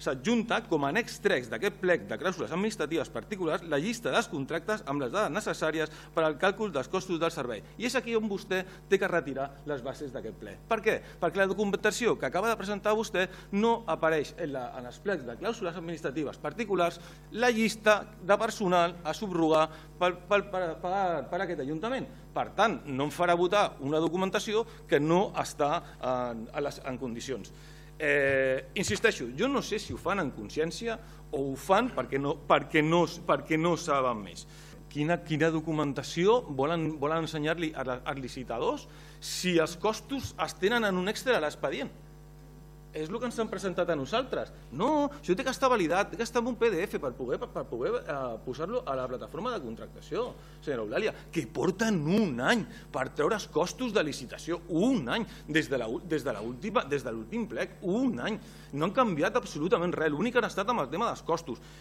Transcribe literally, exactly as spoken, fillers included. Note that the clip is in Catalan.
s'adjunta com a annex tres d'aquest plec de clàusules administratives particulars la llista dels contractes amb les dades necessàries per al càlcul dels costos del servei. I és aquí on vostè té que retirar les bases d'aquest plec. Per què? Perquè la documentació que acaba de presentar vostè no apareix en, la, en els plecs de clàusules administratives particulars la llista de personal a subrogar per, per, per, per, per aquest Ajuntament. Per tant, no em farà votar una documentació que no està en, en, les, en condicions. Eh, insisteixo, jo no sé si ho fan en consciència o ho fan perquè no, perquè no, perquè no saben més. Quina, quina documentació volen, volen ensenyar-li als licitadors si els costos es tenen en un extra a l'expedient? És el que ens han presentat a nosaltres. No, això té que estar validat, té que estar en un P D F per poder, per poder eh, posar-lo a la plataforma de contractació, senyora Eulàlia, que porten un any per treure els costos de licitació, un any, des de l'últim plec, un any. No han canviat absolutament res, l'únic que han estat amb el tema dels costos.